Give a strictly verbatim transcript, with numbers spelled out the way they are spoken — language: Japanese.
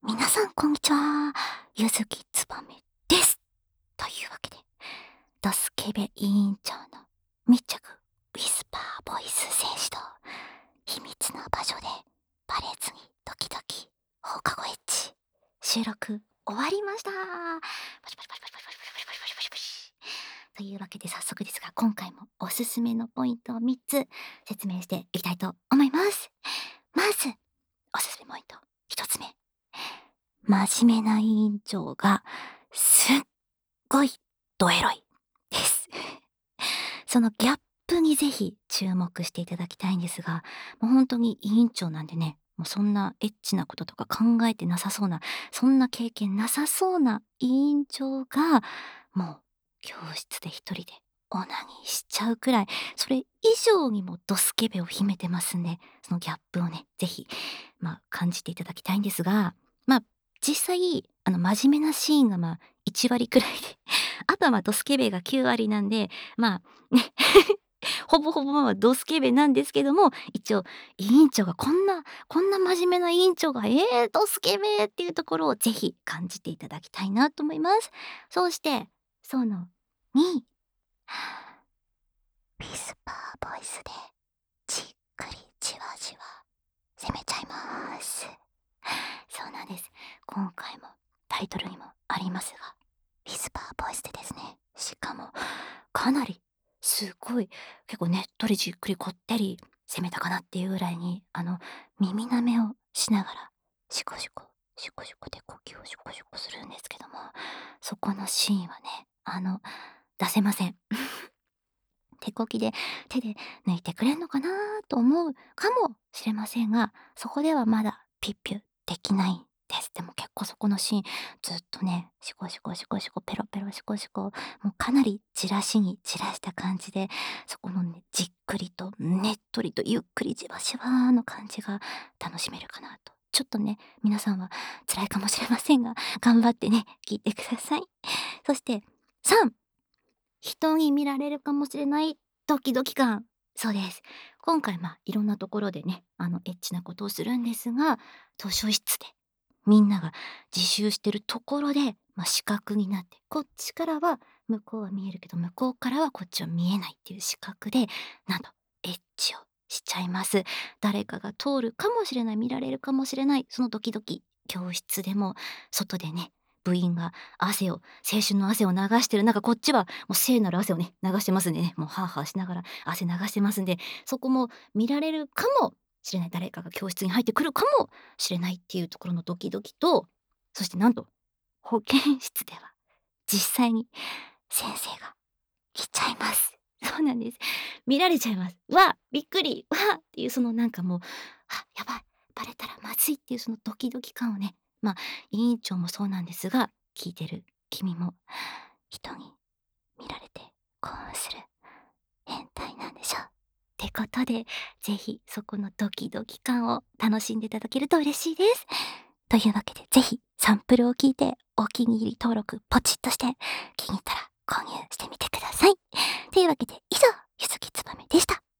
皆さんこんにちは。ゆずきつばめです。というわけで、ドスケベ委員長の密着ウィスパーボイス選手と秘密の場所でバレずにドキドキ放課後エッチ収録終わりました。パチパチパチパチパチパチパチパチパチパチパチ。というわけで早速ですが、今回もおすすめのポイントをみっつ説明していきたいと思います。まず、おすすめポイントひとつめ。真面目な委員長がすっごいドエロいです。そのギャップにぜひ注目していただきたいんですが、もう本当に委員長なんでね、もうそんなエッチなこととか考えてなさそうな、そんな経験なさそうな委員長が、もう教室で一人でオナニーしちゃうくらい、それ以上にもドスケベを秘めてますんで、そのギャップをね、ぜひ、まあ、感じていただきたいんですが、まあ、実際、あの、真面目なシーンが、まあ、いち割くらいで、あとは、ま、ドスケベがきゅう割なんで、まあ、ね、ほぼほぼ、まあ、ドスケベなんですけども、一応委員長がこんなこんな真面目な委員長が、ええ、ドスケベっていうところをぜひ感じていただきたいなと思います。そうして、そのに、ウィスパーボイスでじっくりじわじわ攻めちゃいます。そうなんです。今回もタイトルにもありますが、ウィスパーボイスでですね、しかもかなりすごい結構ねっとりじっくりこってり攻めたかなっていうぐらいに、あの耳舐めをしながらシコシコシコシコで呼吸をシコシコするんですけども、そこのシーンはね、あの出せません。手こきで手で抜いてくれんのかなと思うかもしれませんが、そこではまだピッピュできないんです。でも結構そこのシーン、ずっとね、シコシコシコシコペロペロシコシコ、もうかなりじらしにじらした感じで、そこのね、じっくりとねっとりとゆっくりじわしわの感じが楽しめるかなと。ちょっとね、皆さんは辛いかもしれませんが、頑張ってね、聞いてください。そしてさん、人に見られるかもしれないドキドキ感。そうです。今回、まあ、いろんなところでね、あの、エッチなことをするんですが、図書室でみんなが自習してるところで、まあ、視覚になって、こっちからは向こうは見えるけど、向こうからはこっちは見えないっていう視覚で、なんとエッチをしちゃいます。誰かが通るかもしれない、見られるかもしれない、そのドキドキ。教室でも外でね、部員が汗を青春の汗を流してる中、こっちはもう聖なる汗をね、流してますんでね、もうハアハアしながら汗流してますんで、そこも見られるかもしれない、誰かが教室に入ってくるかもしれないっていうところのドキドキと、そしてなんと、保健室では実際に先生が来ちゃいます。そうなんです。見られちゃいます。わ、びっくり、わっていうそのなんかもう、あ、やばい、バレたらまずいっていうそのドキドキ感をね、まあ、委員長もそうなんですが、聞いてる君も人に見られて興奮する変態なんでしょう。ってことで、ぜひそこのドキドキ感を楽しんでいただけると嬉しいです。というわけで、ぜひサンプルを聞いてお気に入り登録ポチッとして気に入ったら購入してみてください。というわけで以上、ゆずきつばめでした。